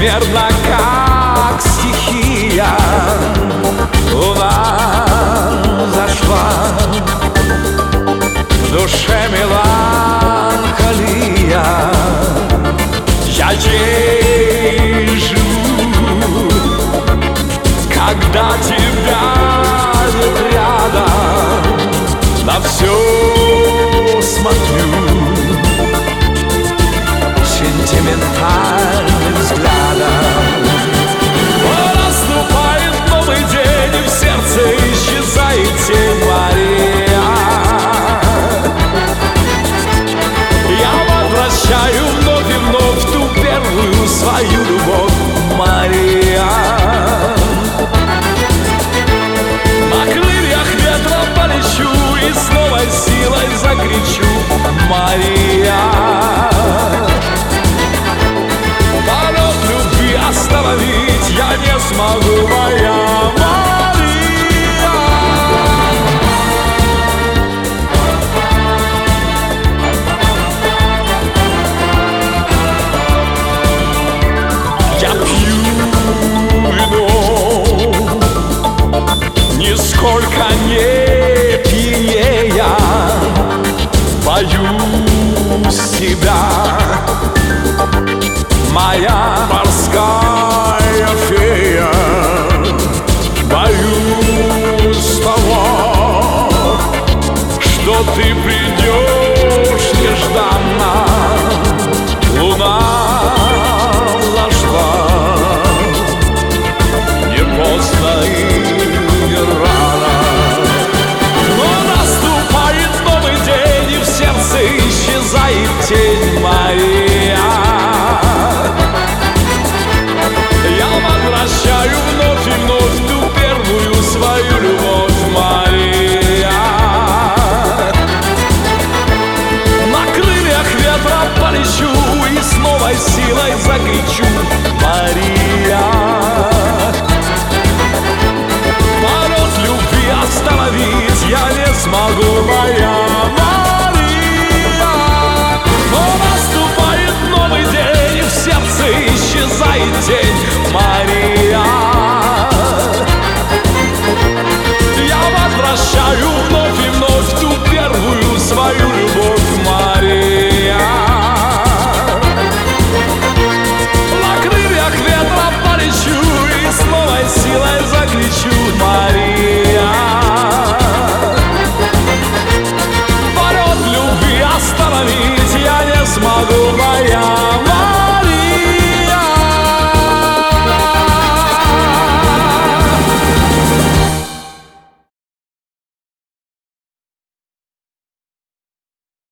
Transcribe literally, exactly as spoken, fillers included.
Безмерно, как стихия, луна зашла, в душе меланхолия. Я ей живу, когда тебя нет рядом, на все смотрю сентиментальным взглядом. Наступает новый день, и в сердце исчезает тень Мария. Я возвращаю вновь и вновь ту первую свою любовь, Мария. На крыльях ветра полечу и с новой силой закричу, Мария. Полет любви остановить я не смогу, моя Мария. Я пью вино, нисколько не пьянея, боюсь тебя, моя морская фея. Боюсь того, что ты